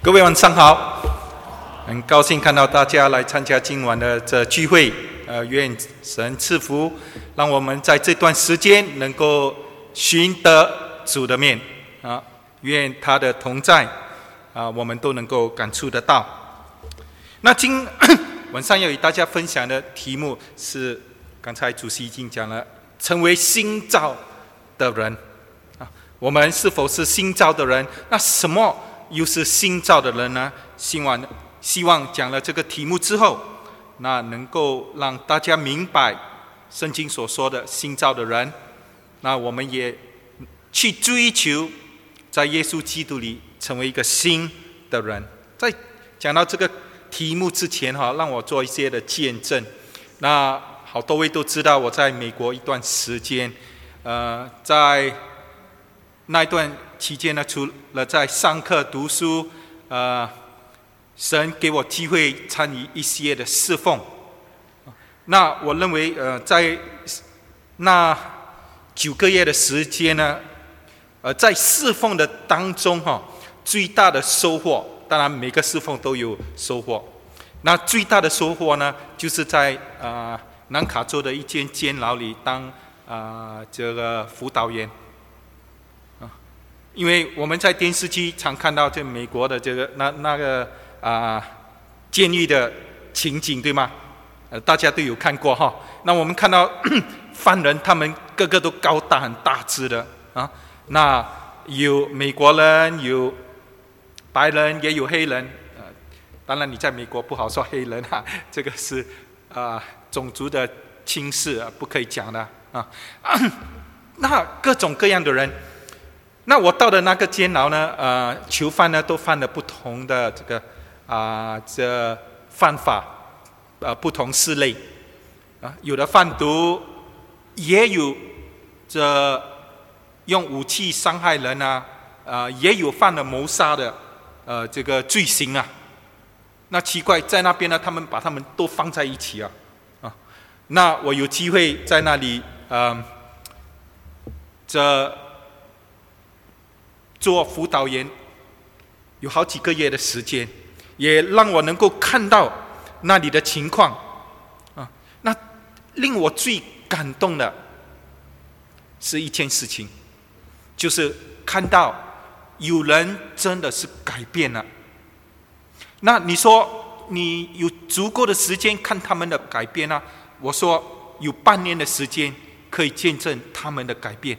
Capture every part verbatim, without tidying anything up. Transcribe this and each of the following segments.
各位晚上好，很高兴看到大家来参加今晚的这聚会。呃，愿神赐福，让我们在这段时间能够寻得主的面啊，愿他的同在啊，我们都能够感触得到。那今晚上要与大家分享的题目是，刚才主席已经讲了，成为新造的人啊，我们是否是新造的人？那什么又是新造的人呢？希望希望讲了这个题目之后，那能够让大家明白圣经所说的新造的人，那我们也去追求在耶稣基督里成为一个新的人。在讲到这个题目之前哈，让我做一些的见证。那好多位都知道我在美国一段时间，呃，在那一段期间呢，除了在上课读书，呃，神给我机会参与一些的侍奉。那我认为，呃，在那九个月的时间呢，呃，在侍奉的当中哈，最大的收获，当然每个侍奉都有收获。那最大的收获呢，就是在呃南卡州的一间监牢里当啊、呃、这个辅导员。因为我们在电视机常看到这美国的这个那那个啊、呃、监狱的情景，对吗？呃，大家都有看过哈。那我们看到犯人他们个个都高大很大只的啊。那有美国人，有白人，也有黑人。呃，当然你在美国不好说黑人哈，这个是啊、呃、种族的轻视啊，不可以讲的啊。那各种各样的人。那我到的那个监牢呢，呃，囚犯呢都犯了不同的这个啊、呃、这犯法，呃，不同事类，啊，有的贩毒，也有这用武器伤害人啊，呃，也有犯了谋杀的，呃，这个罪行啊。那奇怪，在那边呢，他们把他们都放在一起啊，啊，那我有机会在那里，嗯、呃，这。做辅导员有好几个月的时间，也让我能够看到那里的情况啊。那令我最感动的是一件事情，就是看到有人真的是改变了。那你说你有足够的时间看他们的改变啊？我说有半年的时间可以见证他们的改变。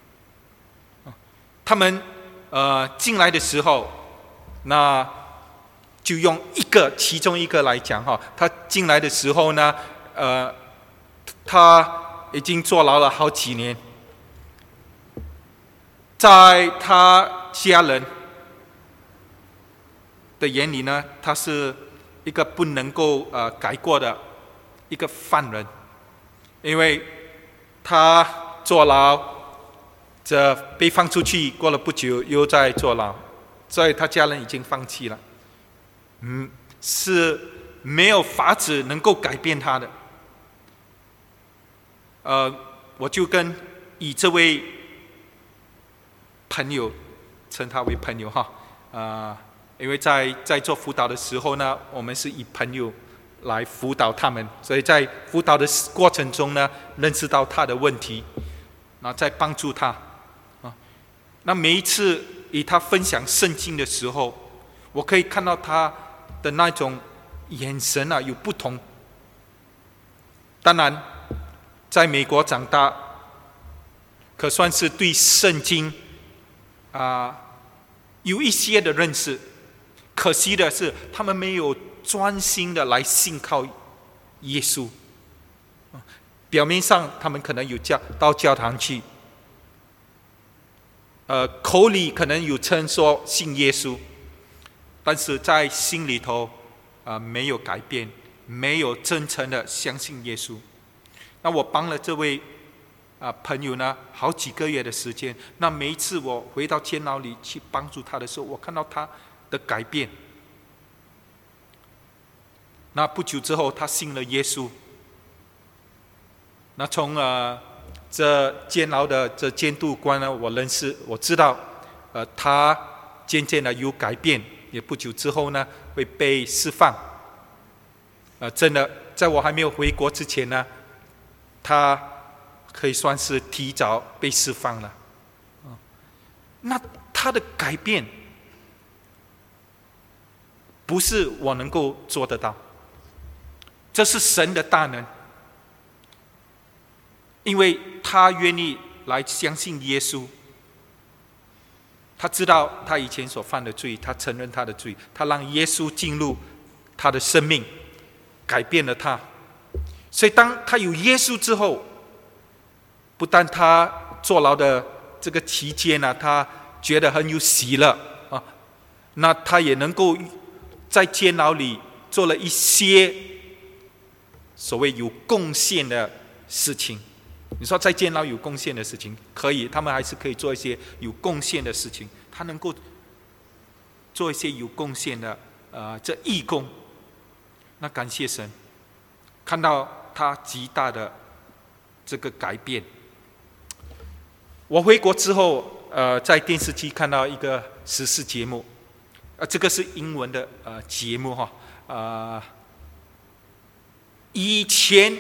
他们呃，进来的时候，那就用一个其中一个来讲哈。他进来的时候呢，呃，他已经坐牢了好几年，在他家人的眼里呢，他是一个不能够呃改过的一个犯人，因为他坐牢。这被放出去，过了不久又在坐牢，所以他家人已经放弃了，嗯，是没有法子能够改变他的。呃，我就跟以这位朋友，称他为朋友哈，啊、呃，因为在在做辅导的时候呢，我们是以朋友来辅导他们，所以在辅导的过程中呢，认识到他的问题，然后再帮助他。那每一次与他分享圣经的时候，我可以看到他的那种眼神啊有不同。当然，在美国长大，可算是对圣经啊、呃、有一些的认识。可惜的是，他们没有专心的来信靠耶稣。表面上他们可能有教到教堂去。呃，口里可能有称说信耶稣，但是在心里头啊、呃、没有改变，没有真诚的相信耶稣。那我帮了这位啊、呃、朋友呢好几个月的时间。那每一次我回到监牢里去帮助他的时候，我看到他的改变。那不久之后，他信了耶稣。那从呃。这监牢的这监督官呢，我认识，我知道，呃，他渐渐的有改变， 也不久之后呢会被释放。呃，真的，在我还没有回国之前呢，他可以算是提早被释放了。啊，那他的改变不是我能够做得到，这是神的大能，因为他愿意来相信耶稣。他知道他以前所犯的罪，他承认他的罪，他让耶稣进入他的生命，改变了他。所以当他有耶稣之后，不但他坐牢的这个期间呢、啊，他觉得很有喜乐啊，那他也能够在监牢里做了一些所谓有贡献的事情。你说在监牢有贡献的事情，可以，他们还是可以做一些有贡献的事情。他能够做一些有贡献的呃这义工，那感谢神，看到他极大的这个改变。我回国之后，呃，在电视机看到一个时事节目，呃，这个是英文的呃节目哈，呃，以前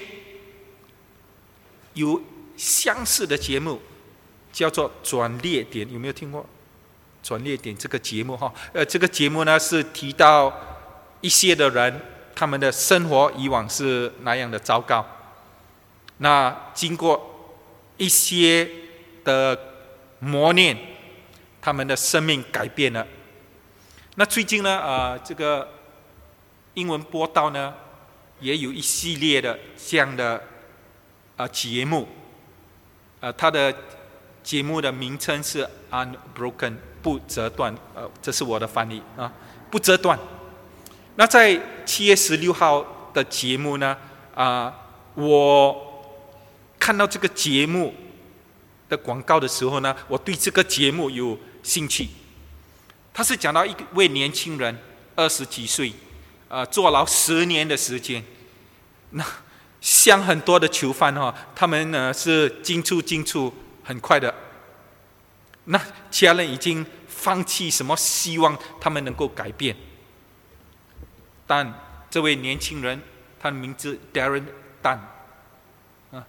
有相似的节目，叫做《转捩点》，有没有听过？《转捩点》这个节目哈，呃，这个节目呢是提到一些的人，他们的生活以往是那样的糟糕，那经过一些的磨练，他们的生命改变了。那最近呢，呃，这个英文播道呢，也有一系列的这样的呃节目，呃，它的节目的名称是 Unbroken， 不折断，呃，这是我的翻译啊，不折断。那在七月十六号的节目呢，啊、呃，我看到这个节目的广告的时候呢，我对这个节目有兴趣。他是讲到一位年轻人，二十几岁，呃，坐牢十年的时间。那像很多的囚犯哈、哦，他们呢是进出进出很快的。那家人已经放弃什么希望他们能够改变，但这位年轻人，他的名字 Darren Tan， 啊，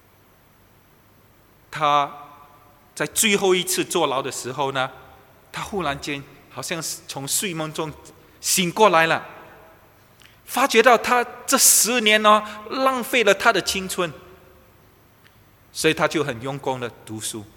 他在最后一次坐牢的时候呢，他忽然间好像是从睡梦中醒过来了，发觉到他这十年呢、哦、浪费了他的青春，所以他就很用功的读书。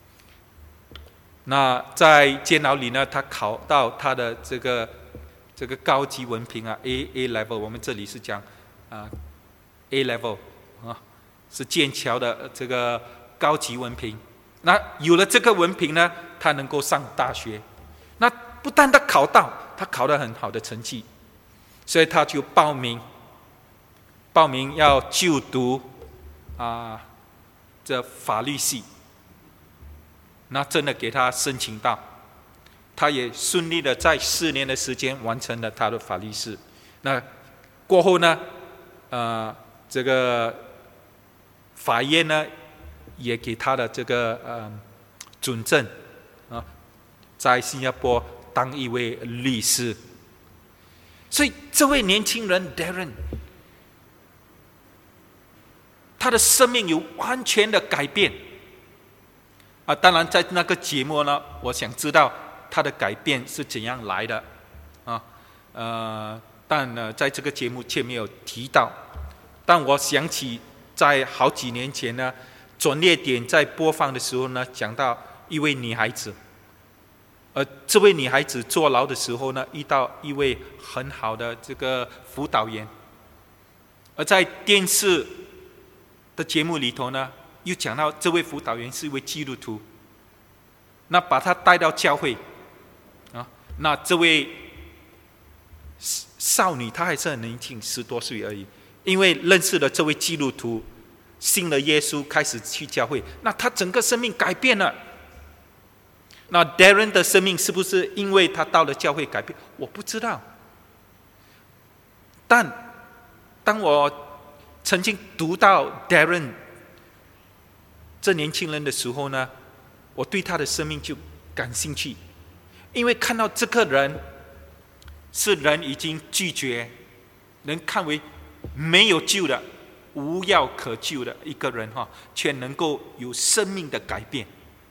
那在监牢里呢，他考到他的这个这个高级文凭啊 ，A A level， 我们这里是讲啊 A level 啊，是剑桥的这个高级文凭。那有了这个文凭呢，他能够上大学。那不但他考到，他考得很好的成绩，所以他就报名，报名要就读啊这法律系。那真的给他申请到，他也顺利的在四年的时间完成了他的法律士。那过后呢，呃，这个法院呢也给他的这个呃准证啊，在新加坡当一位律师。所以这位年轻人 Darren， 他的生命有完全的改变。啊，当然，在那个节目呢，我想知道他的改变是怎样来的，啊，呃，但呢，在这个节目却没有提到。但我想起在好几年前呢，转捩点在播放的时候呢，讲到一位女孩子，而这位女孩子坐牢的时候呢，遇到一位很好的这个辅导员，而在电视的节目里头呢，又讲到这位辅导员是一位基督徒，那把他带到教会，啊，那这位少女她还是很年轻，十多岁而已，因为认识了这位基督徒，信了耶稣，开始去教会，那她整个生命改变了。那 Darren 的生命是不是因为他到了教会改变？我不知道。但当我曾经读到 Darren这年轻人的时候呢，我对他的生命就感兴趣，因为看到这个人是人已经拒绝，能看为没有救的、无药可救的一个人哈，却能够有生命的改变。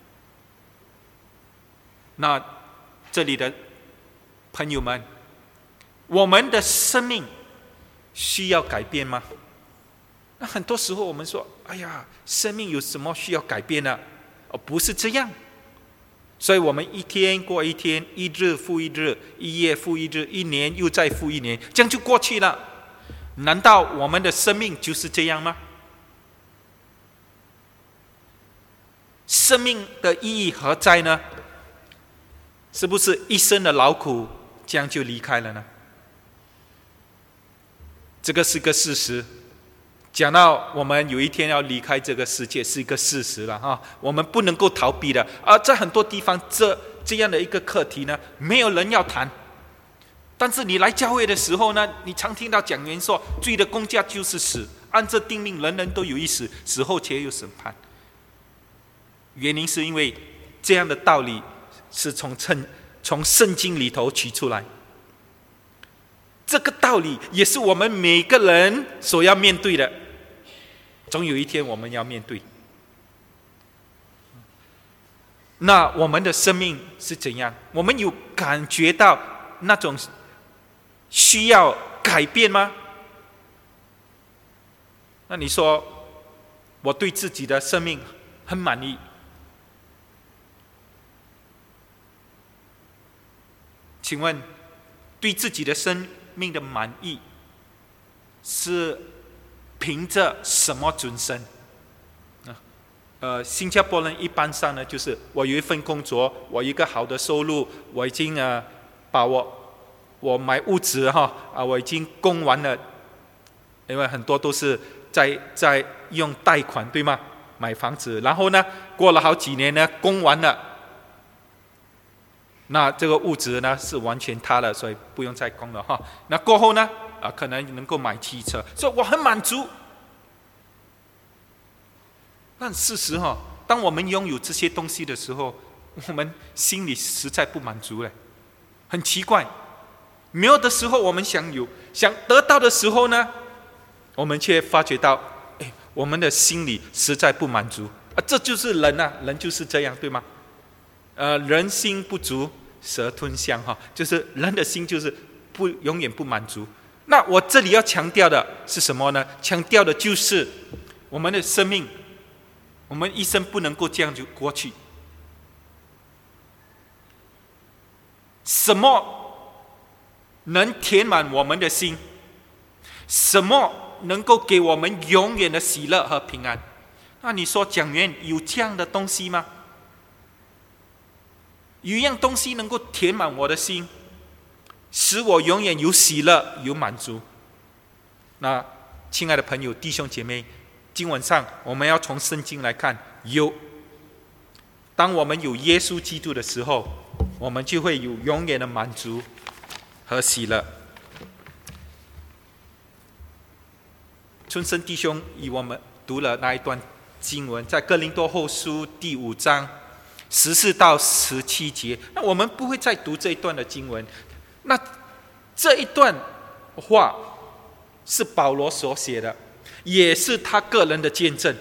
那这里的朋友们，我们的生命需要改变吗？那很多时候我们说：“哎呀，生命有什么需要改变呢？”哦，不是这样。所以我们一天过一天，一日复一日，一夜复一日，一年又再复一年，这样就过去了。难道我们的生命就是这样吗？生命的意义何在呢？是不是一生的劳苦这样就离开了呢？这个是个事实。讲到我们有一天要离开这个世界，是一个事实了哈，我们不能够逃避的。而在很多地方，这这样的一个课题呢，没有人要谈。但是你来教会的时候呢，你常听到讲员说，罪的工价就是死，按这定命，人人都有一死，死后且有审判。原因是因为这样的道理是从圣从圣经里头取出来。这个道理也是我们每个人所要面对的，总有一天我们要面对。那我们的生命是怎样？我们有感觉到那种需要改变吗？那你说，我对自己的生命很满意，请问，对自己的生命的满意是凭着什么准绳？呃，新加坡人一般上呢，就是我有一份工作，我有一个好的收入，我已经呃把我我买屋子哈啊，我已经供完了，因为很多都是在在用贷款对吗？买房子，然后呢，过了好几年呢，供完了。那这个物质呢是完全塌了，所以不用再供了哈。那过后呢，啊，可能能够买汽车，所以我很满足。但事实哈，当我们拥有这些东西的时候，我们心里实在不满足了，很奇怪。没有的时候我们想有，想得到的时候呢，我们却发觉到，哎，我们的心里实在不满足啊！这就是人啊，人就是这样，对吗？呃，人心不足蛇吞象哈，就是人的心就是不永远不满足。那我这里要强调的是什么呢？强调的就是我们的生命，我们一生不能够这样就过去。什么能填满我们的心？什么能够给我们永远的喜乐和平安？那你说讲员有这样的东西吗？有一样东西能够填满我的心，使我永远有喜乐、有满足。那亲爱的朋友、弟兄姐妹，经文上我们要从圣经来看，有。当我们有耶稣基督的时候，我们就会有永远的满足和喜乐。春生弟兄与我们读了那一段经文，在哥林多后书第五章十四到十七节，那我们不会再读这一段的经文。那这一段话是保罗所写的，也是他个人的见证。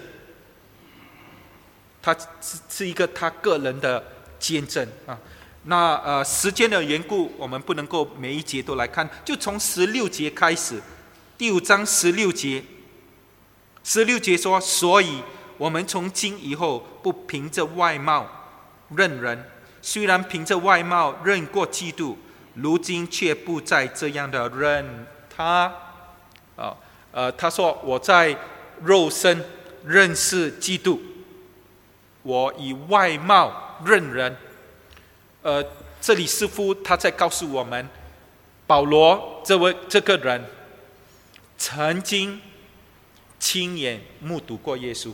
他是一个他个人的见证啊。那呃，时间的缘故，我们不能够每一节都来看，就从十六节开始，第五章十六节，十六节说：所以我们从今以后不凭着外貌认人，虽然凭着外貌认过基督，如今却不再这样的认他。啊，呃，他说我在肉身认识基督，我以外貌认人。呃，这里似乎他在告诉我们，保罗这位这个人曾经亲眼目睹过耶稣，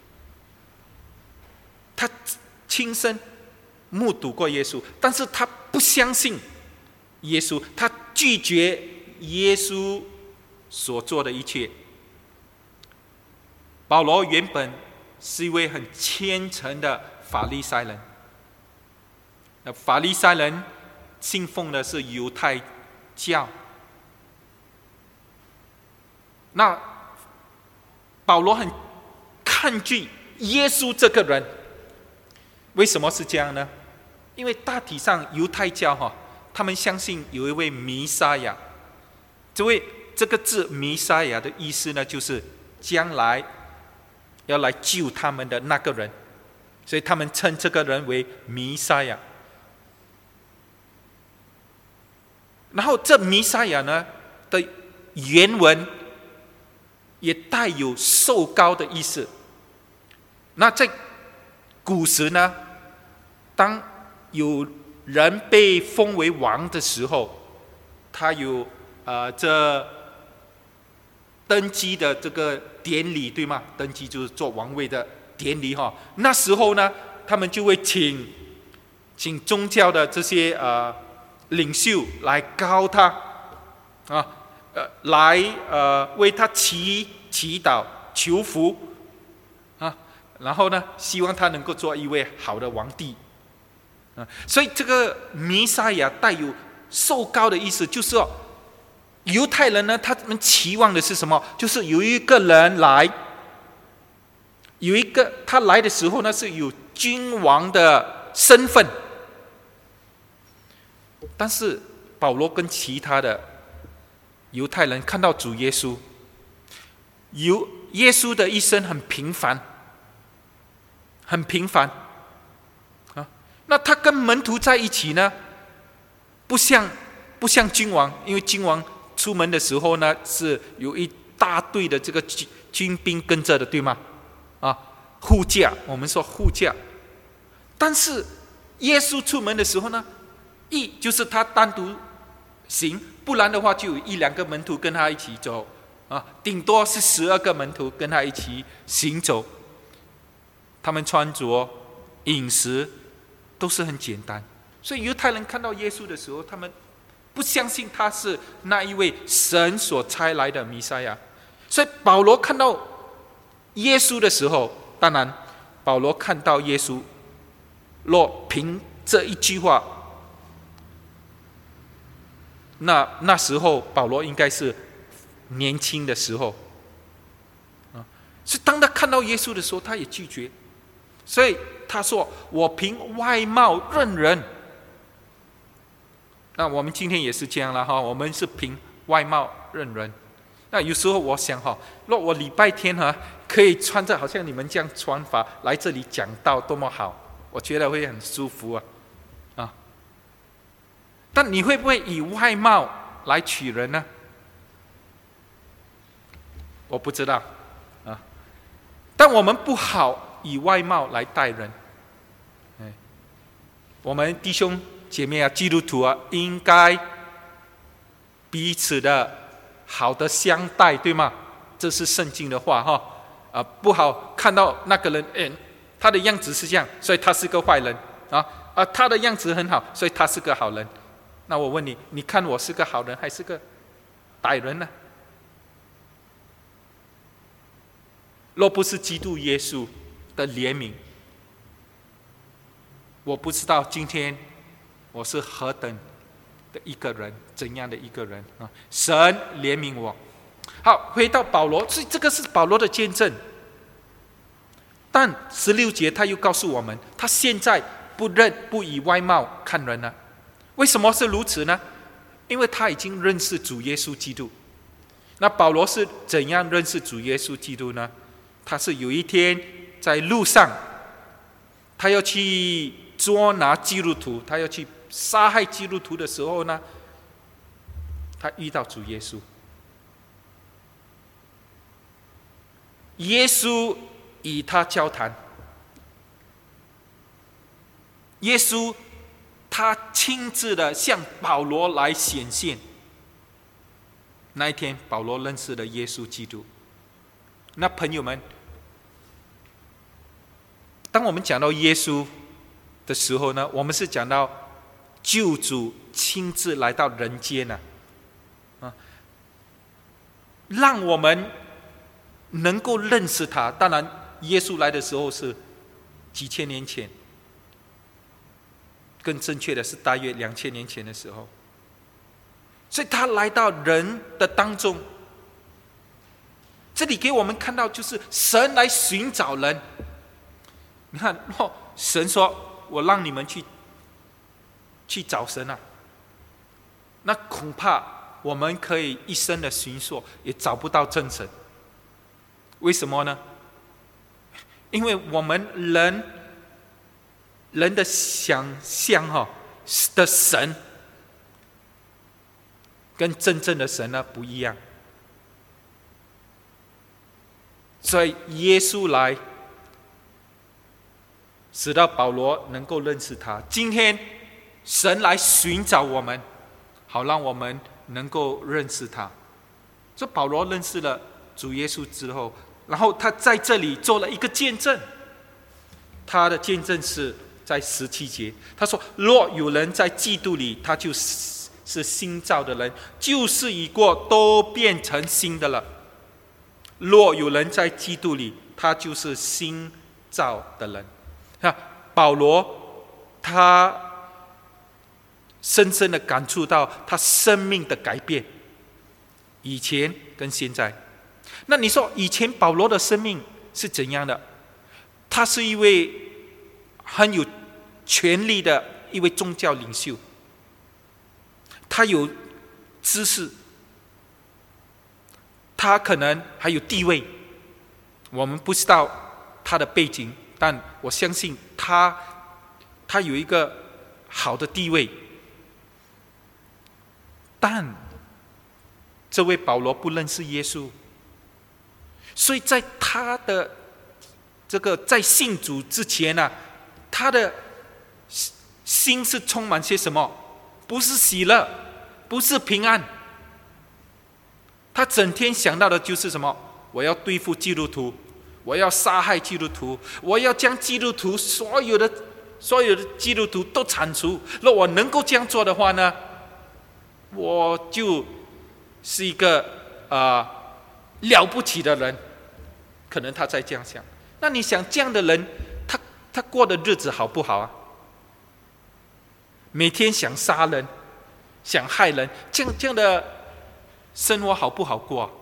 他亲身目睹过耶稣，但是他不相信耶稣，他拒绝耶稣所做的一切。保罗原本是一位很虔诚的法利赛人，那法利赛人信奉的是犹太教。那保罗很抗拒耶稣这个人，为什么是这样呢？因为大体上犹太教哈，他们相信有一位弥赛亚，这位这个字弥赛亚的意思呢，就是将来要来救他们的那个人，所以他们称这个人为弥赛亚。然后这弥赛亚呢的原文也带有受膏的意思。那在古时呢，当有人被封为王的时候，他有呃这登基的这个典礼，对吗？登基就是做王位的典礼哈。那时候呢，他们就会请请宗教的这些呃领袖来膏他啊，呃来呃为他祈祈祷求福啊，然后呢，希望他能够做一位好的皇帝。啊，所以这个弥赛亚带有受膏的意思，就是说，犹太人呢，他们期望的是什么？就是有一个人来，有一个他来的时候呢，是有君王的身份。但是保罗跟其他的犹太人看到主耶稣，有耶稣的一生很平凡，很平凡。那他跟门徒在一起呢，不像不像君王，因为君王出门的时候呢，是有一大队的这个军兵跟着的，对吗？啊，护驾，我们说护驾。但是耶稣出门的时候呢，一就是他单独行，不然的话就有一两个门徒跟他一起走啊，顶多是十二个门徒跟他一起行走。他们穿着、饮食都是很简单，所以犹太人看到耶稣的时候，他们不相信他是那一位神所差来的弥赛亚。所以保罗看到耶稣的时候，当然保罗看到耶稣，若凭这一句话，那那时候保罗应该是年轻的时候啊，所以当他看到耶稣的时候，他也拒绝。所以他说：“我凭外貌认人。”那我们今天也是这样了哈，我们是凭外貌认人。那有时候我想哈，若我礼拜天哈可以穿着好像你们这样穿法来这里讲道，多么好！我觉得会很舒服啊啊！但你会不会以外貌来取人呢？我不知道啊。但我们不好以外貌来待人。我们弟兄姐妹啊，基督徒啊，应该彼此的好的相待，对吗？这是圣经的话哈。啊，不好看到那个人，哎，他的样子是这样，所以他是个坏人啊啊，他的样子很好，所以他是个好人。那我问你，你看我是个好人还是个歹人呢？若不是基督耶稣的怜悯，我不知道今天我是何等的一个人，怎样的一个人啊！神怜悯我。好，回到保罗，所以这个是保罗的见证。但十六节他又告诉我们，他现在不认不以外貌看人了。为什么是如此呢？因为他已经认识主耶稣基督。那保罗是怎样认识主耶稣基督呢？他是有一天在路上，他要去捉拿基督徒，他要去杀害基督徒的时候呢，他遇到主耶稣。耶稣与他交谈，耶稣他亲自的向保罗来显现。那一天，保罗认识了耶稣基督。那朋友们，当我们讲到耶稣的时候呢，我们是讲到救主亲自来到人间啊，啊，让我们能够认识他。当然，耶稣来的时候是几千年前，更正确的是大约两千年前的时候。 所以他来到人的当中。这里给我们看到，就是神来寻找人。你看，哦，神说：“我让你们去去找神啊。”那恐怕我们可以一生的寻索，也找不到真神。为什么呢？因为我们人人的想象哈的神，跟真正的神呢不一样。所以耶稣来，使到保罗能够认识他。今天神来寻找我们，好让我们能够认识他。这保罗认识了主耶稣之后，然后他在这里做了一个见证。他的见证是在十七节，他说：“若有人在基督里，他就是是新造的人，旧事已过，都变成新的了。若有人在基督里，他就是新造的人。”保罗他深深的感触到他生命的改变，以前跟现在。那你说以前保罗的生命是怎样的？他是一位很有权力的一位宗教领袖，他有知识，他可能还有地位，我们不知道他的背景，但我相信他他有一个好的地位。但这位保罗不认识耶稣，所以在他的这个在信主之前呢、啊，他的心是充满些什么？不是喜乐，不是平安。他整天想到的就是什么？我要对付基督徒，我要杀害基督徒，我要将基督徒所有的所有的基督徒都铲除。若我能够这样做的话呢，我就是一个啊、呃、了不起的人。可能他在这样想。那你想这样的人，他他过的日子好不好啊？每天想杀人，想害人，这样这样的生活好不好过啊？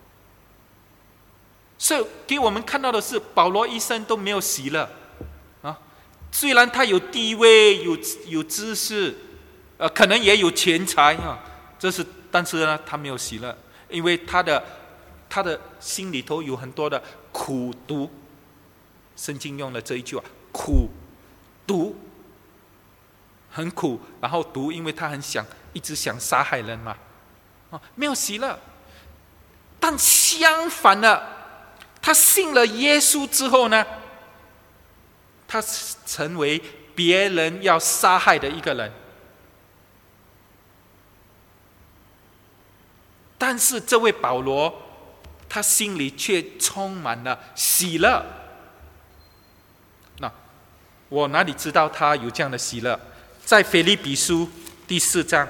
所以给我们看到的是，保罗一生都没有喜乐啊。虽然他有地位、有有知识，呃，可能也有钱财啊，这是，但是呢，他没有喜乐，因为他的他的心里头有很多的苦毒。圣经用了这一句话，苦毒，很苦，然后毒，因为他很想一直想杀害人嘛，啊，没有喜乐。但相反的，他信了耶稣之后呢，他成为别人要杀害的一个人。但是这位保罗，他心里却充满了喜乐。那我哪里知道他有这样的喜乐？在腓立比书第四章，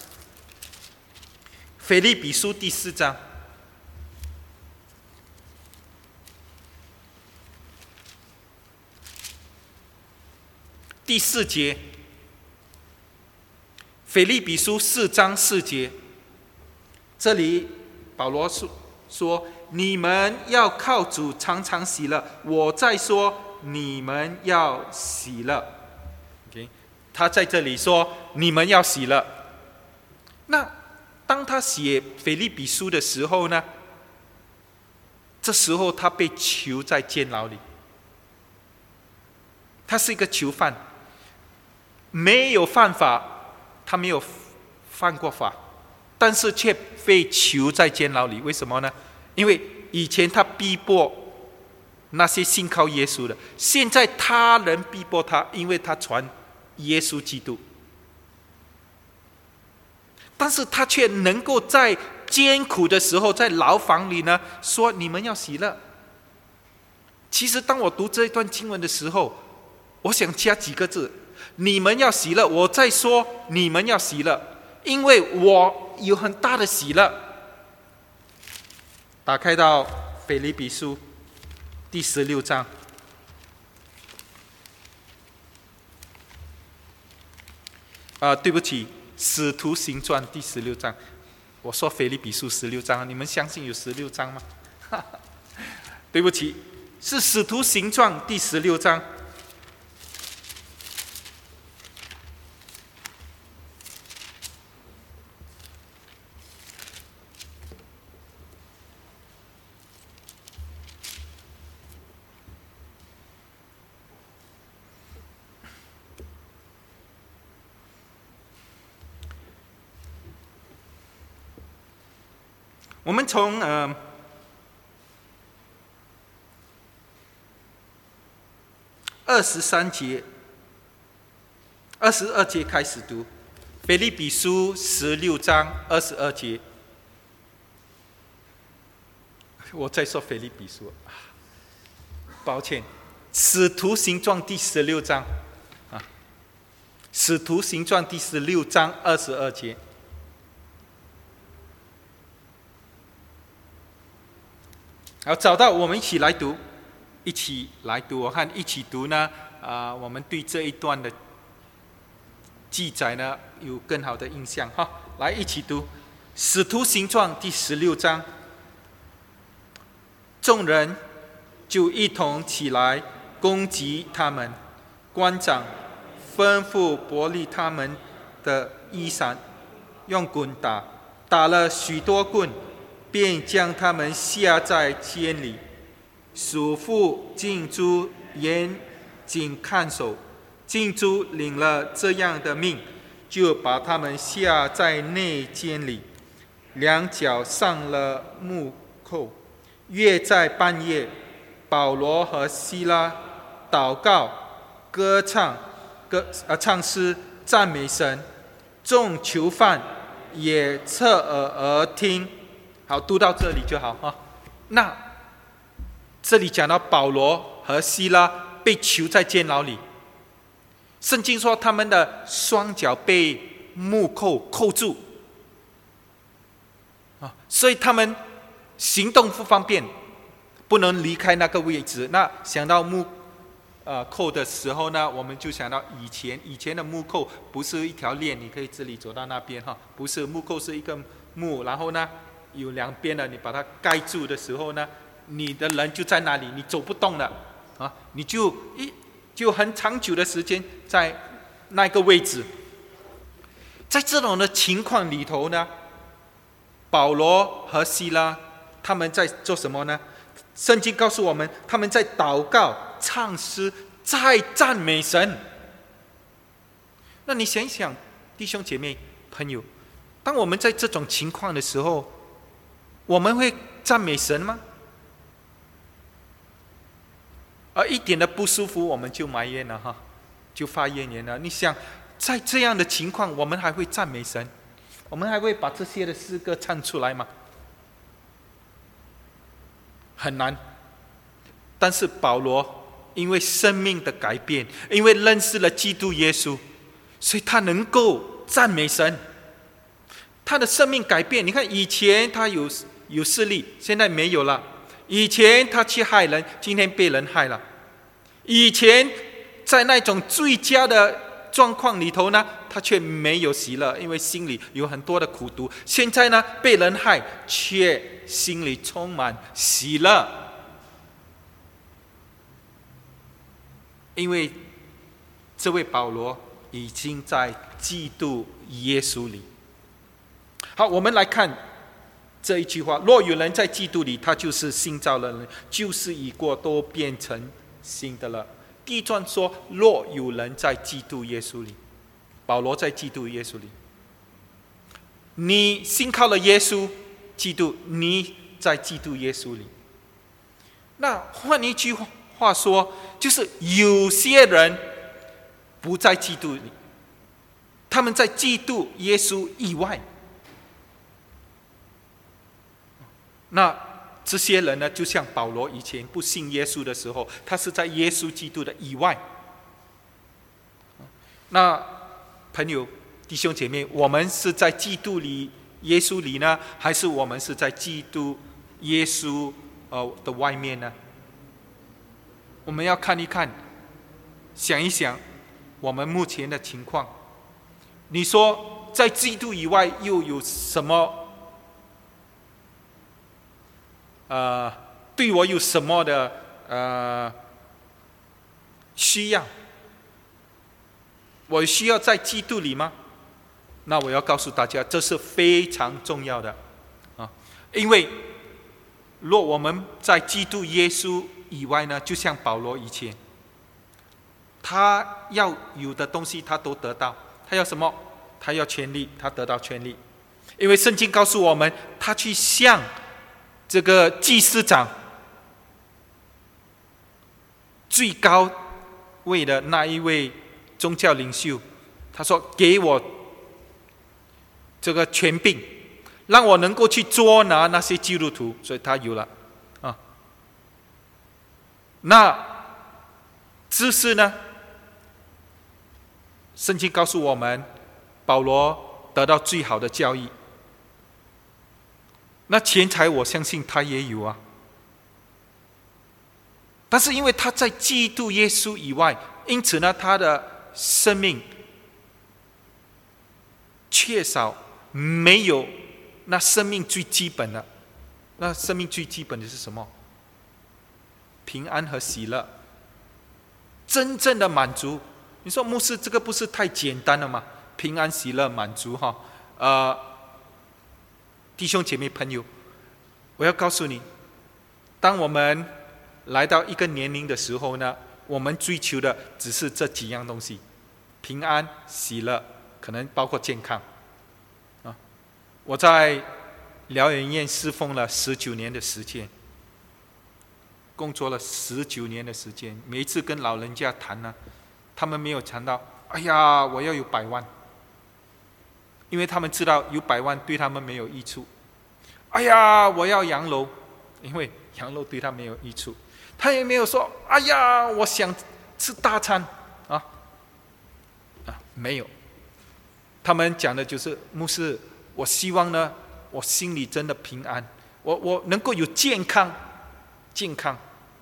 腓立比书第四章第四节，腓立比书四章四节，这里保罗说：“你们要靠主常常喜乐。”我再说，你们要喜乐。Okay? 他在这里说你们要喜乐。那当他写腓立比书的时候呢？这时候他被囚在监牢里，他是一个囚犯，没有犯法，他没有犯过法，但是却被囚在监牢里。为什么呢？因为以前他逼迫那些信靠耶稣的，现在他人逼迫他，因为他传耶稣基督。但是他却能够在艰苦的时候，在牢房里呢，说你们要喜乐。其实当我读这一段经文的时候，我想加几个字：你们要喜乐。我在说你们要喜乐，因为我有很大的喜乐。打开到腓立比书第十六章，啊、呃，对不起， 使徒行传第十六章。我说腓立比书十六章，你们相信有十六章吗？对不起，是使徒行传第十六章。我们从呃二十三节、二十二节开始读，腓立比书十六章二十二节。我在说腓立比书，抱歉，使徒行传第十六章啊，使徒行传第十六章二十二节。好，找到我们一起来读，一起来读。我看一起读呢，啊、呃，我们对这一段的记载呢有更好的印象哈。来，一起读《使徒行传》第十六章。众人就一同起来攻击他们，官长吩咐剥利他们的衣衫，用棍打，打了许多棍。便将他们下在监里，属父禁足严谨看守。禁足领了这样的命，就把他们下在内监里，两脚上了木扣。约在半夜，保罗和希拉祷告、歌唱、歌呃唱诗、赞美神。众囚犯也侧耳而听。好，读到这里就好哈。那这里讲到保罗和希拉被囚在监牢里，圣经说他们的双脚被木扣扣住，啊，所以他们行动不方便，不能离开那个位置。那想到木呃扣的时候呢，我们就想到以前以前的木扣不是一条链，你可以这里走到那边哈，不是木扣是一个木，然后呢有两边的，你把它盖住的时候呢，你的人就在那里，你走不动了啊，你就一就很长久的时间在那个位置。在这种的情况里头呢，保罗和希拉他们在做什么呢？圣经告诉我们，他们在祷告、唱诗、在赞美神。那你想想，弟兄姐妹、朋友，当我们在这种情况的时候，我们会赞美神吗？而一点的不舒服，我们就埋怨了哈，就发怨言了。你想，在这样的情况，我们还会赞美神？我们还会把这些的诗歌唱出来吗？很难。但是保罗因为生命的改变，因为认识了基督耶稣，所以他能够赞美神。他的生命改变，你看以前他有有势力，现在没有了。以前他去害人，今天被人害了。以前在那种最佳的状况里头呢，他却没有喜乐，因为心里有很多的苦毒。现在呢，被人害，却心里充满喜乐，因为这位保罗已经在基督耶稣里。好，我们来看这一句话：若有人在基督里，他就是新造的人，旧事已过，都变成新的了。第一段说，若有人在基督耶稣里，保罗在基督耶稣里，你信靠了耶稣基督，你在基督耶稣里。那换一句话说，就是有些人不在基督里，他们在基督耶稣以外。那这些人呢，就像保罗以前不信耶稣的时候，他是在耶稣基督的以外。那朋友、弟兄姐妹，我们是在基督里、耶稣里呢，还是我们是在基督耶稣呃的外面呢？我们要看一看，想一想我们目前的情况。你说在基督以外又有什么？呃，对我有什么的呃需要？我需要在基督里吗？那我要告诉大家，这是非常重要的啊！因为若我们在基督耶稣以外呢，就像保罗以前，他要有的东西他都得到，他要什么？他要权力，他得到权力。因为圣经告诉我们，他去向这个祭司长最高位的那一位宗教领袖，他说：“给我这个权柄，让我能够去捉拿那些基督徒。”所以他有了啊。那知识呢？圣经告诉我们，保罗得到最好的教育。那钱财，我相信他也有啊。但是因为他在基督耶稣以外，因此呢，他的生命缺少没有那生命最基本的。那生命最基本的是什么？平安和喜乐，真正的满足。你说牧师，这个不是太简单了吗？平安、喜乐、满足，哈，呃，弟兄姐妹朋友，我要告诉你，当我们来到一个年龄的时候呢，我们追求的只是这几样东西：平安、喜乐，可能包括健康。啊，我在疗养院侍奉了十九年的时间，工作了十九年的时间，每一次跟老人家谈呢，他们没有谈到，哎呀，我要有百万，因为他们知道有百万对他们没有益处。哎呀，我要洋楼，因为洋楼对他没有益处。他也没有说，哎呀，我想吃大餐啊啊，没有。他们讲的就是牧师，我希望呢，我心里真的平安，我我能够有健康，健康。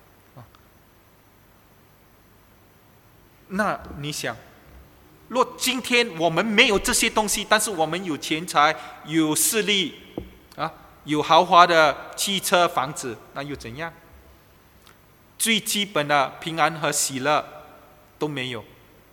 那你想，若今天我们没有这些东西，但是我们有钱财、有势力啊，有豪华的汽车、房子，那又怎样？最基本的平安和喜乐都没有。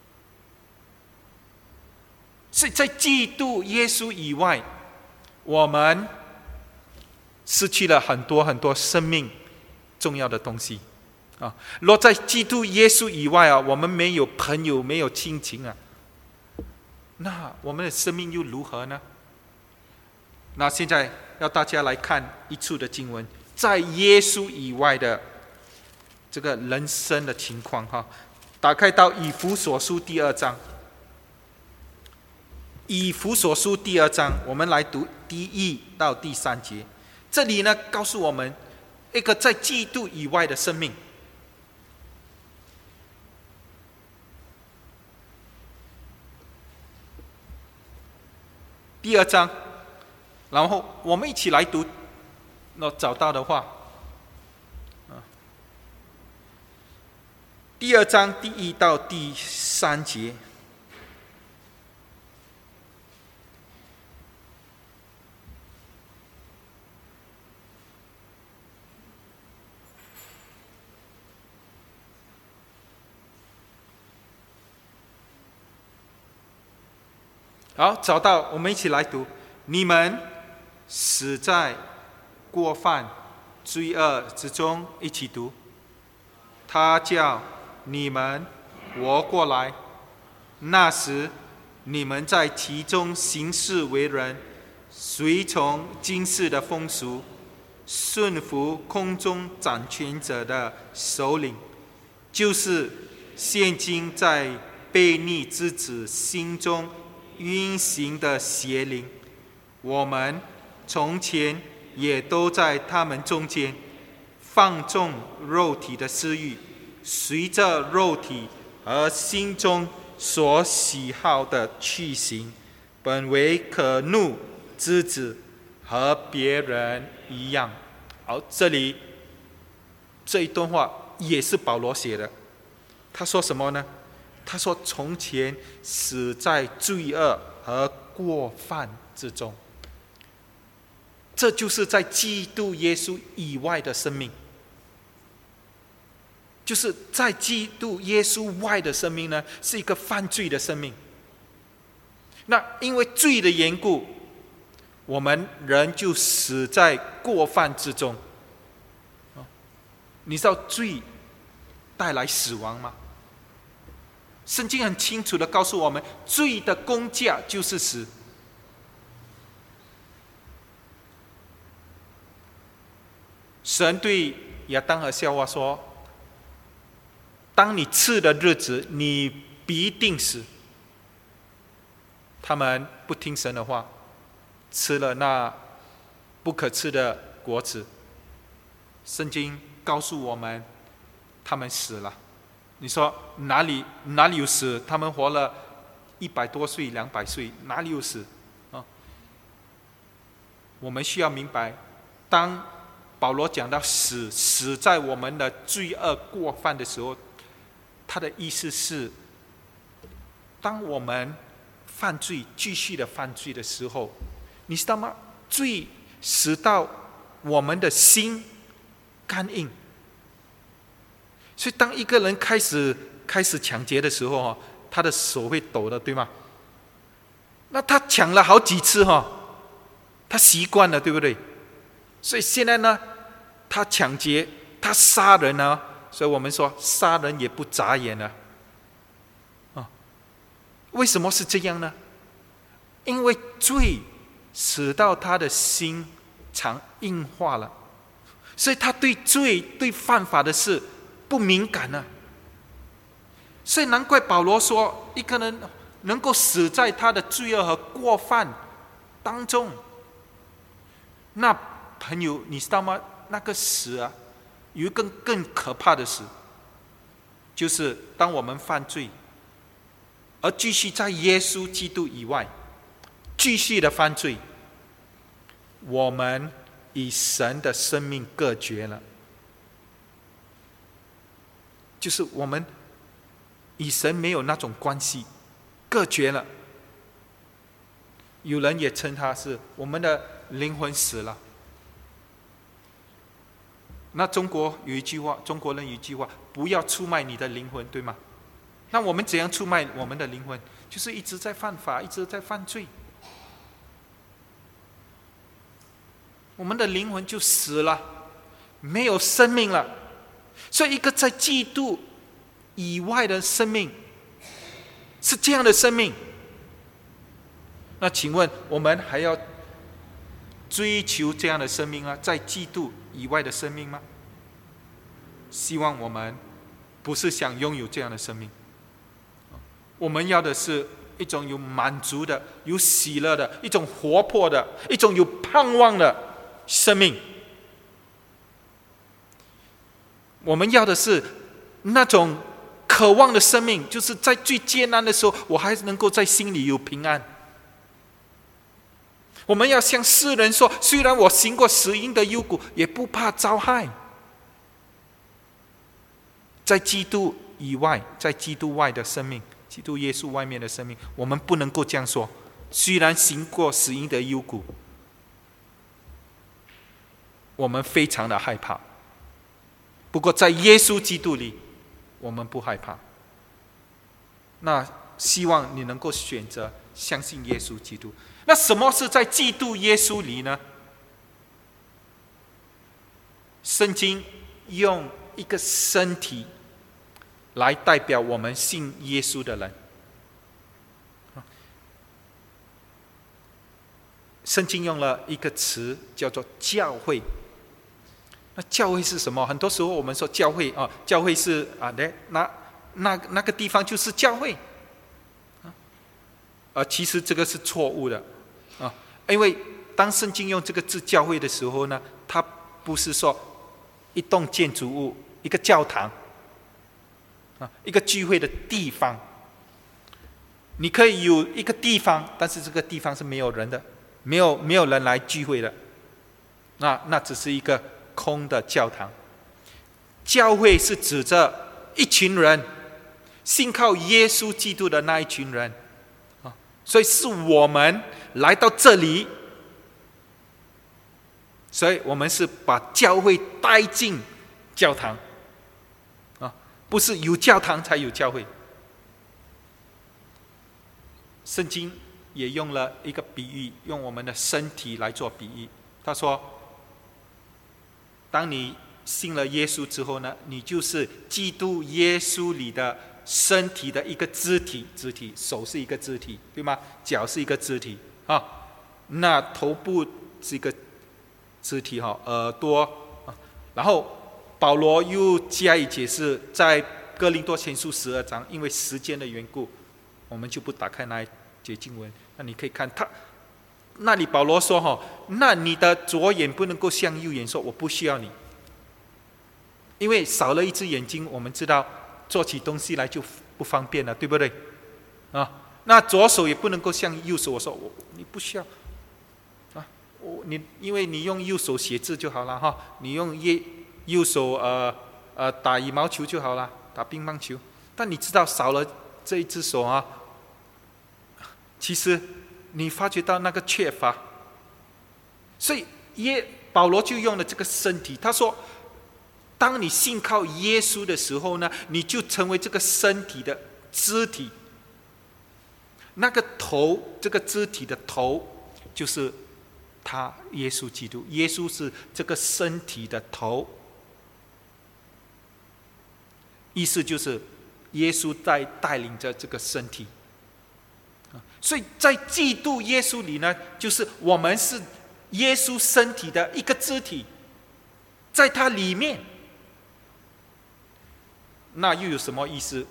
所以在基督耶稣以外，我们失去了很多很多生命重要的东西。啊，若在基督耶稣以外啊，我们没有朋友，没有亲情啊，那我们的生命又如何呢？那现在要大家来看一处的经文，在耶稣以外的这个人生的情况哈。打开到以弗所书第二章，以弗所书第二章，我们来读第一到第三节。这里呢，告诉我们一个在基督以外的生命。第二章，然后我们一起来读。那找到的话，第二章第一到第三节。好，找到，我们一起来读。你们死在过犯、罪恶之中，一起读。他叫你们活过来，那时你们在其中行事为人，随从今世的风俗，顺服空中掌权者的首领，就是现今在悖逆之子心中运行的邪灵。我们从前也都在他们中间，放纵肉体的私欲，随着肉体和心中所喜好的去行，本为可怒之子，和别人一样。好，这里这一段话也是保罗写的。他说什么呢？他说从前死在罪恶和过犯之中。这就是在基督耶稣以外的生命，就是在基督耶稣外的生命呢，是一个犯罪的生命。那因为罪的缘故，我们人就死在过犯之中。你知道罪带来死亡吗？圣经很清楚的告诉我们，罪的工价就是死。神对亚当和夏娃说，当你吃的日子，你必定死。他们不听神的话，吃了那不可吃的果子。圣经告诉我们，他们死了。你说哪里哪里有死？他们活了一百多岁、两百岁，哪里有死啊？我们需要明白，当保罗讲到死，死在我们的罪恶过犯的时候，他的意思是，当我们犯罪继续的犯罪的时候，你知道吗？罪使到我们的心刚硬。所以当一个人开始开始抢劫的时候，他的手会抖的，对吗？那他抢了好几次，他习惯了，对不对？所以现在呢，他抢劫，他杀人呢，所以我们说杀人也不眨眼了。啊，为什么是这样呢？因为罪使到他的心肠硬化了，所以他对罪、对犯法的事不敏感了。所以难怪保罗说，一个人能够死在他的罪恶和过犯当中。那朋友，你知道吗？那个死啊，有一个更可怕的死，就是当我们犯罪，而继续在耶稣基督以外继续的犯罪，我们与神的生命隔绝了，就是我们与神没有那种关系，隔绝了。有人也称他是我们的灵魂死了。那中国有一句话，中国人有一句话，不要出卖你的灵魂，对吗？那我们怎样出卖我们的灵魂？就是一直在犯法，一直在犯罪，我们的灵魂就死了，没有生命了。所以一个在基督以外的生命是这样的生命。那请问我们还要追求这样的生命吗？在基督以外的生命吗？希望我们不是想拥有这样的生命，我们要的是一种有满足的、有喜乐的、一种活泼的、一种有盼望的生命。我们要的是那种渴望的生命，就是在最艰难的时候，我还能够在心里有平安。我们要向世人说，虽然我行过死荫的幽谷，也不怕遭害。在基督以外，在基督外的生命，基督耶稣外面的生命，我们不能够这样说。虽然行过死荫的幽谷，我们非常的害怕。不过在耶稣基督里，我们不害怕。那希望你能够选择相信耶稣基督。那什么是在基督耶稣里呢？圣经用一个身体来代表我们信耶稣的人。圣经用了一个词叫做教会。那教会是什么？很多时候我们说教会啊，教会是啊，那那那个地方就是教会。啊，其实这个是错误的啊，因为当圣经用这个字教会的时候呢，它不是说一栋建筑物、一个教堂啊、一个聚会的地方。你可以有一个地方，但是这个地方是没有人的，没有没有人来聚会的，那那只是一个空的教堂。教会是指着一群人信靠耶稣基督的那一群人。 所以是我们来到这里，所以我们是把教会带进教堂啊，不是有教堂才有教会。圣经也用了一个比喻，用我们的身体来做比喻。他说，当你信了耶稣之后呢，你就是基督耶稣里的身体的一个肢体，肢体，手是一个肢体，对吗？脚是一个肢体啊，那头部是一个肢体哈，耳朵啊。然后保罗又加以解释，在哥林多前书十二章，因为时间的缘故，我们就不打开那一节经文。那你可以看他那里保罗说哈，那你的左眼不能够向右眼说我不需要你，因为少了一只眼睛，我们知道做起东西来就不方便了，对不对？啊，那左手也不能够像右手，我说我你不需要啊，我你因为你用右手写字就好了哈，你用右右手呃呃打羽毛球就好了，打乒乓球。但你知道少了这一只手啊，其实你发觉到那个缺乏，所以耶保罗就用了这个身体，他说，当你信靠耶稣的时候呢，你就成为这个身体的肢体。那个头，这个肢体的头，就是他耶稣基督。耶稣是这个身体的头，意思就是耶稣在带领着这个身体。所以在基督耶稣里呢，就是我们是耶稣身体的一个肢体，在他里面。那又有什么意思？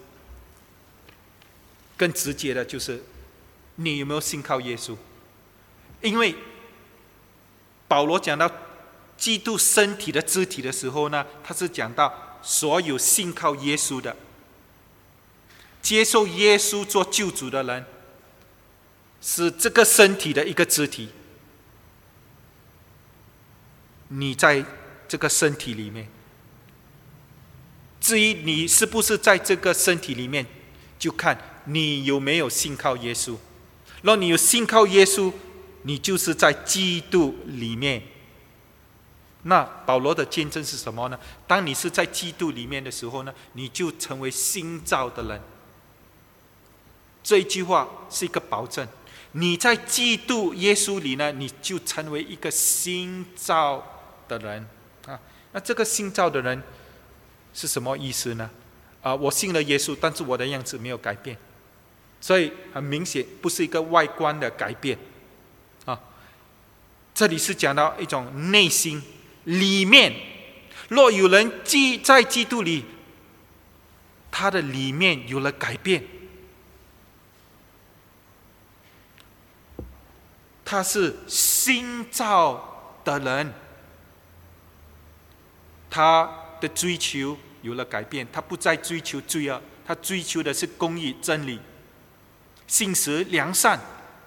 更直接的就是你有没有信靠耶稣？因为保罗讲到基督身体的肢体的时候呢，他是讲到所有信靠耶稣的，接受耶稣做救主的人，是这个身体的一个肢体。你在这个身体里面，至于你是不是在这个身体里面，就看你有没有信靠耶稣。若你有信靠耶稣，你就是在基督里面。那保罗的见证是什么呢？当你是在基督里面的时候呢，你就成为新造的人。这一句话是一个保证，你在基督耶稣里呢，你就成为一个新造的人啊。那这个新造的人是什么意思呢？啊，我信了耶稣，但是我的样子没有改变，所以很明显不是一个外观的改变啊。这里是讲到一种内心里面，若有人基在基督里，他的里面有了改变，他是新造的人，他的追求有了改变，他不再追求罪恶，他追求的是公义、真理、信实、良善。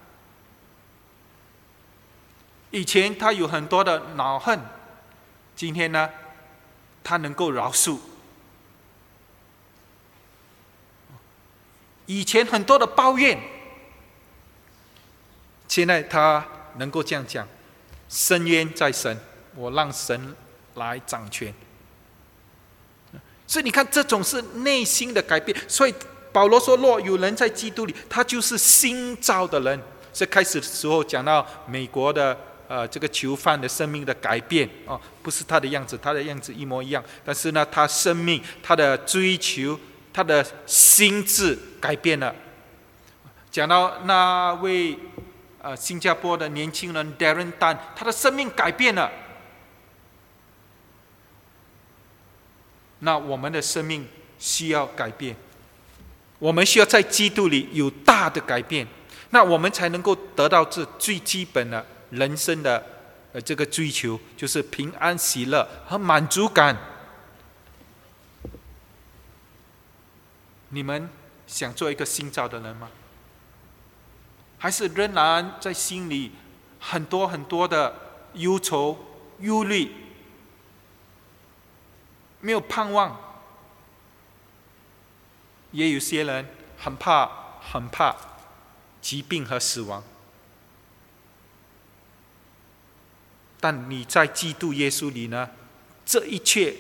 以前他有很多的恼恨，今天呢，他能够饶恕。以前很多的抱怨，现在他能够这样讲：深渊在神，我让神来掌权。所以你看，这种是内心的改变。所以保罗说，若有人在基督里，他就是新造的人。所以开始的时候讲到美国的呃这个囚犯的生命的改变哦，不是他的样子，他的样子一模一样，但是呢，他生命、他的追求、他的心智改变了。讲到那位呃新加坡的年轻人 Darren Tan， 他的生命改变了。那我们的生命需要改变，我们需要在基督里有大的改变，那我们才能够得到这最基本的人生的呃这个追求，就是平安、喜乐和满足感。你们想做一个新造的人吗？还是仍然在心里很多很多的忧愁、忧虑，没有盼望？也有些人很怕，很怕疾病和死亡。但你在基督耶稣里呢，这一切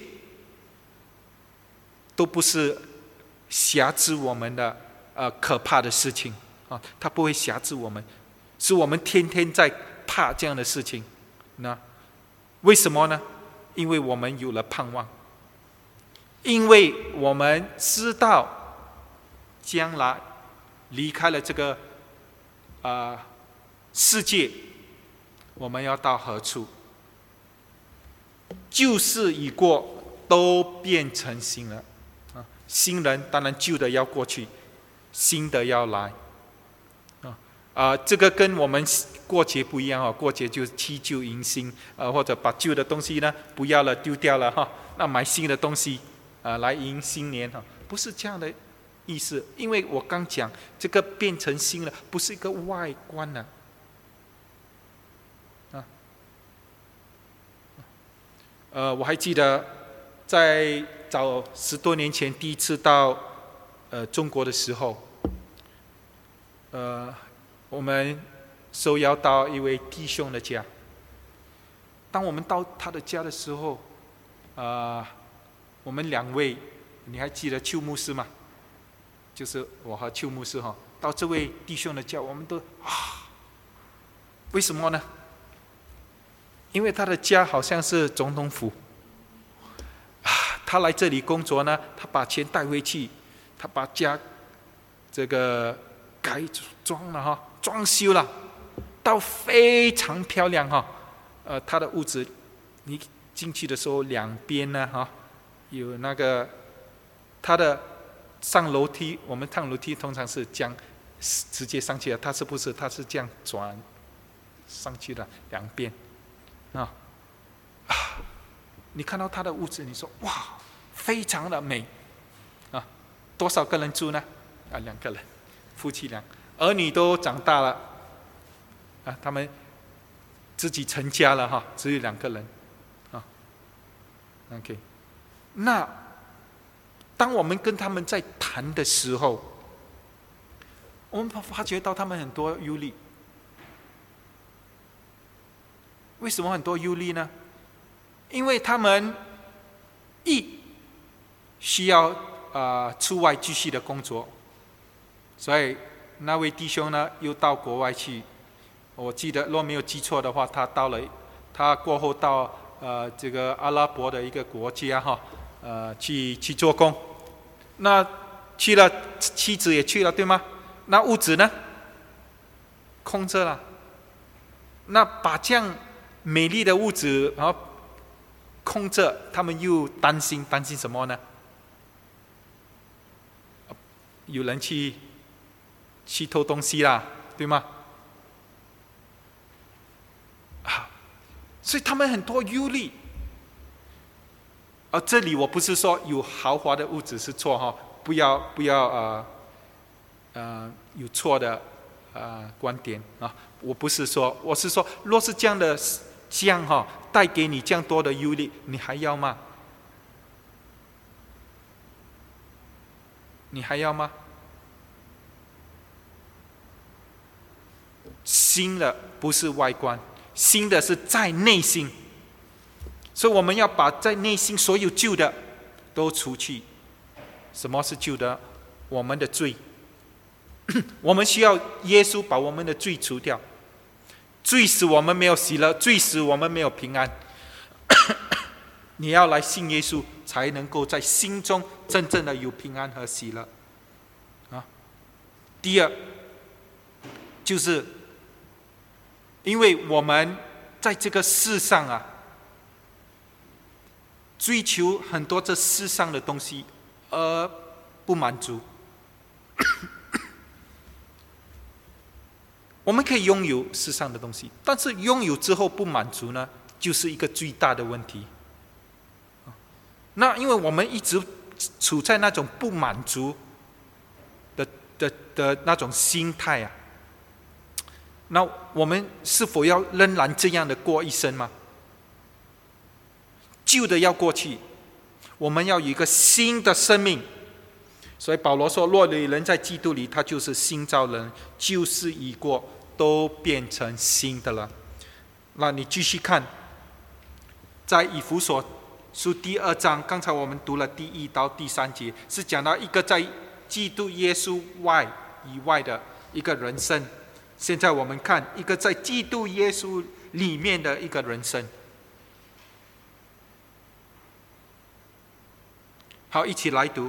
都不是辖制我们的呃可怕的事情啊，它不会辖制我们，是我们天天在怕这样的事情。那为什么呢？因为我们有了盼望，因为我们知道将来离开了这个呃世界，我们要到何处？旧事已过，都变成新了。啊，新人当然旧的要过去，新的要来。啊，呃，这个跟我们过节不一样哦，过节就弃旧迎新，呃，或者把旧的东西呢不要了丢掉了哈，那买新的东西，啊、呃，来迎新年哈，不是这样的意思。因为我刚讲这个变成新了，不是一个外观呢、啊。呃，我还记得在早十多年前第一次到呃中国的时候，呃，我们受邀到一位弟兄的家。当我们到他的家的时候，呃，我们两位，你还记得邱牧师吗？就是我和邱牧师哈，到这位弟兄的家，我们都啊，为什么呢？因为他的家好像是总统府，啊，他来这里工作呢，他把钱带回去，他把家这个改装了哈，装修了，到非常漂亮哈。呃，他的屋子，你进去的时候两边呢哈，有那个他的上楼梯，我们上楼梯通常是这样直接上去的，他是不是？他是这样转上去的两边。啊，你看到他的屋子，你说哇，非常的美，啊，多少个人住呢？啊，两个人，夫妻俩，儿女都长大了，啊，他们自己成家了哈，只有两个人，啊 ，OK， 那当我们跟他们在谈的时候，我们发觉到他们很多忧虑。为什么很多忧虑呢？因为他们一需要呃出外继续的工作，所以那位弟兄呢又到国外去。我记得若没有记错的话，他到了，他过后到呃这个阿拉伯的一个国家哈，呃去去做工。那去了，妻子也去了，对吗？那屋子呢？空着了。那把这样美丽的屋子，然后空着，他们又担心，担心什么呢？有人去去偷东西啦，对吗？啊，所以他们很多忧虑。而这里我不是说有豪华的屋子是错哈，不要不要呃呃有错的呃观点啊，我不是说，我是说，若是这样的。这样哈、哦，带给你这样多的忧虑，你还要吗？你还要吗？新的不是外观，新的是在内心。所以我们要把在内心所有旧的都除去。什么是旧的？我们的罪。我们需要耶稣把我们的罪除掉。罪使我们没有喜乐，罪使我们没有平安。你要来信耶稣，才能够在心中真正的有平安和喜乐。啊，第二，就是因为我们在这个世上啊，追求很多这世上的东西，而不满足。我们可以拥有世上的东西，但是拥有之后不满足呢，就是一个最大的问题。那因为我们一直处在那种不满足的的的那种心态啊，那我们是否要仍然这样的过一生吗？旧的要过去，我们要有一个新的生命。 所以保罗说，若有人在基督里，他就是新造人，旧事已过，都变成新的了。那你继续看，在以弗所书第二章，刚才我们读了第一到第三节，是讲到一个在基督耶稣外以外的一个人生。现在我们看一个在基督耶稣里面的一个人生。好，一起来读。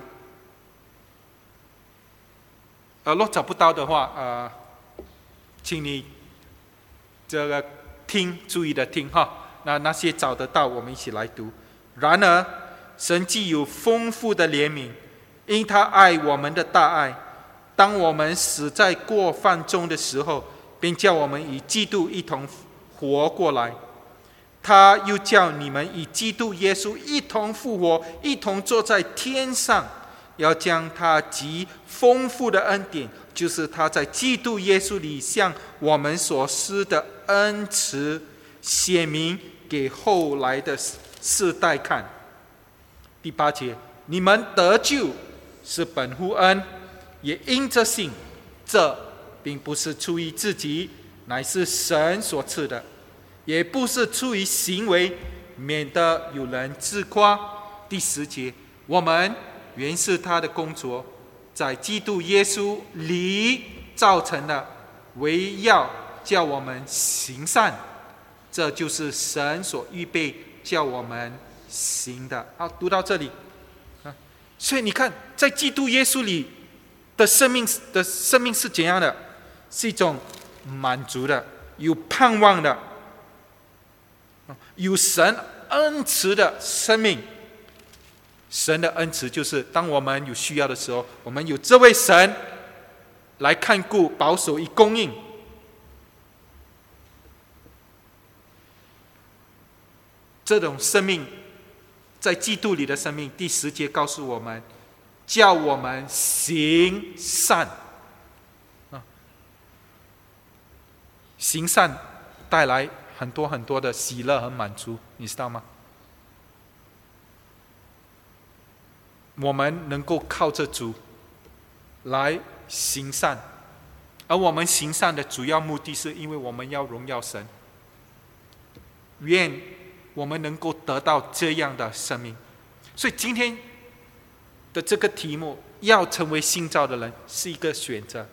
呃，若找不到的话，呃，请你这个听，注意的听哈。那那些找得到，我们一起来读。然而，神既有丰富的怜悯，因他爱我们的大爱，当我们死在过犯中的时候，便叫我们与基督一同活过来。他又叫你们与基督耶稣一同复活，一同坐在天上，要将他极丰富的恩典，就是他在基督耶稣里向我们所施的恩慈，显明给后来的世代看。第八节，你们得救是本乎恩，也因着信，这并不是出于自己，乃是神所赐的，也不是出于行为，免得有人自夸。第十节，我们原是他的工作，在基督耶稣里造成的，为要叫我们行善，这就是神所预备叫我们行的。好，读到这里，所以你看，在基督耶稣里的生命的生命是怎样的？是一种满足的，有盼望的，有神恩慈的生命。神的恩慈就是当我们有需要的时候，我们有这位神来看顾、保守与供应。这种生命在基督里的生命，第十节告诉我们，叫我们行善。行善带来很多很多的喜乐和满足，你知道吗？我们能够靠着主来行善，而我们行善的主要目的是因为我们要荣耀神。愿我们能够得到这样的生命。所以今天的这个题目，要成为新造的人，是一个选择。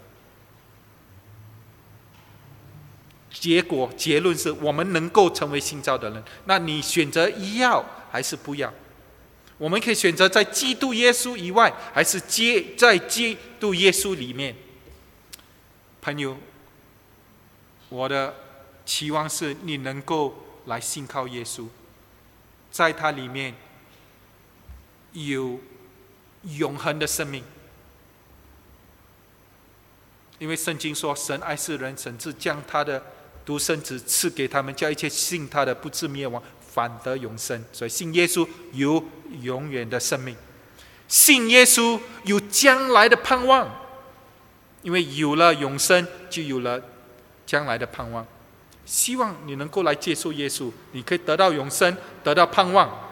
结果结论是我们能够成为新造的人，那你选择要还是不要？我们可以选择在基督耶稣以外，还是在基督耶稣里面。朋友，我的期望是你能够来信靠耶稣，在他里面有永恒的生命。因为圣经说，神爱世人，甚至将他的独生子赐给他们，叫一切信他的不至灭亡，反得永生。所以信耶稣有永远的生命，信耶稣有将来的盼望。因为有了永生，就有了将来的盼望。希望你能够来接受耶稣，你可以得到永生，得到盼望。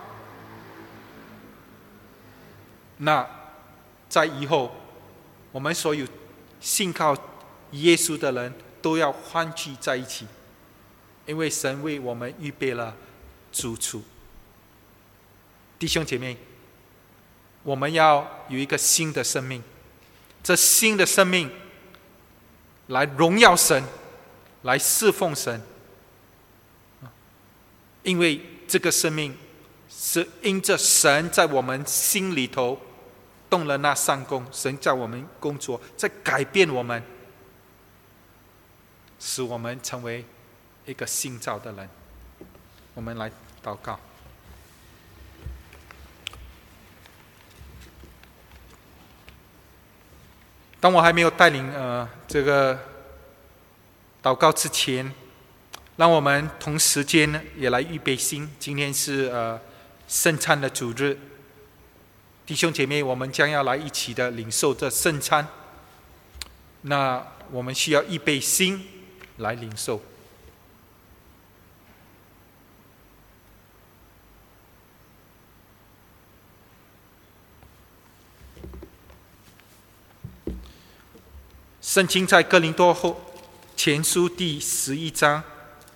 那在以后，我们所有信靠耶稣的人都要欢聚在一起，因为神为我们预备了住处。弟兄姐妹，我们要有一个新的生命，这新的生命来荣耀神，来侍奉神。因为这个生命是因着神在我们心里头动了那善功，神在我们工作，在改变我们，使我们成为一个新造的人。我们来祷告。当我还没有带领呃这个祷告之前，让我们同时间呢也来预备心。今天是呃圣餐的主日，弟兄姐妹，我们将要来一起的领受这圣餐。那我们需要预备心来领受。 圣经在哥林多后前书第十一章